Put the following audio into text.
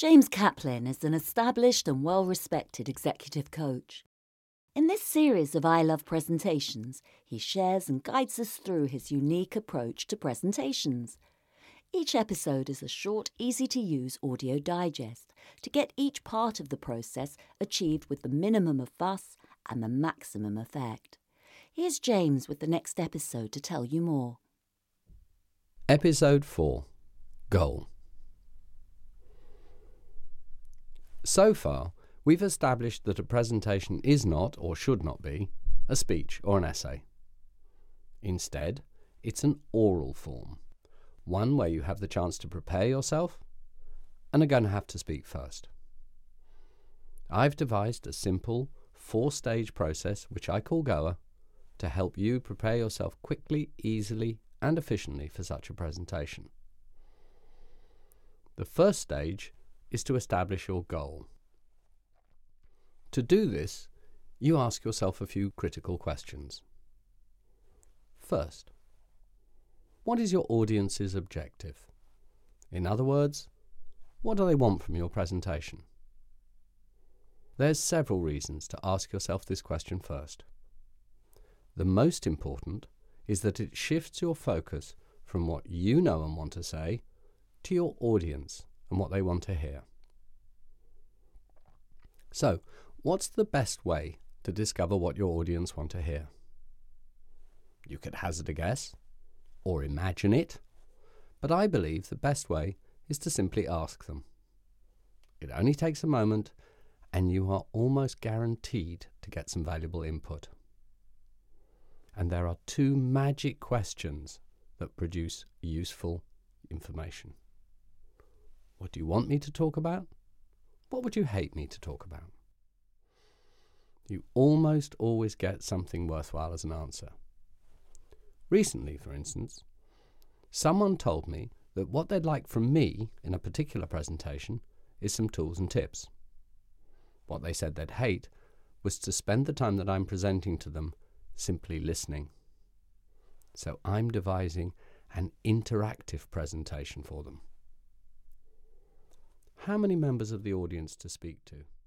James Kaplan is an established and well-respected executive coach. In this series of I Love Presentations, he shares and guides us through his unique approach to presentations. Each episode is a short, easy-to-use audio digest to get each part of the process achieved with the minimum of fuss and the maximum effect. Here's James with the next episode to tell you more. Episode 4. Goal. So far, we've established that a presentation is not, or should not be, a speech or an essay. Instead, it's an oral form, one where you have the chance to prepare yourself and are going to have to speak first. I've devised a simple 4-stage process, which I call GOA, to help you prepare yourself quickly, easily and efficiently for such a presentation. The first stage is to establish your goal. To do this, you ask yourself a few critical questions. First, what is your audience's objective? In other words, what do they want from your presentation? There's several reasons to ask yourself this question first. The most important is that it shifts your focus from what you know and want to say to your audience and what they want to hear. So, what's the best way to discover what your audience want to hear? You could hazard a guess, or imagine it, but I believe the best way is to simply ask them. It only takes a moment, and you are almost guaranteed to get some valuable input. And there are 2 magic questions that produce useful information. What do you want me to talk about? What would you hate me to talk about? You almost always get something worthwhile as an answer. Recently, for instance, someone told me that what they'd like from me in a particular presentation is some tools and tips. What they said they'd hate was to spend the time that I'm presenting to them simply listening. So I'm devising an interactive presentation for them. How many members of the audience to speak to?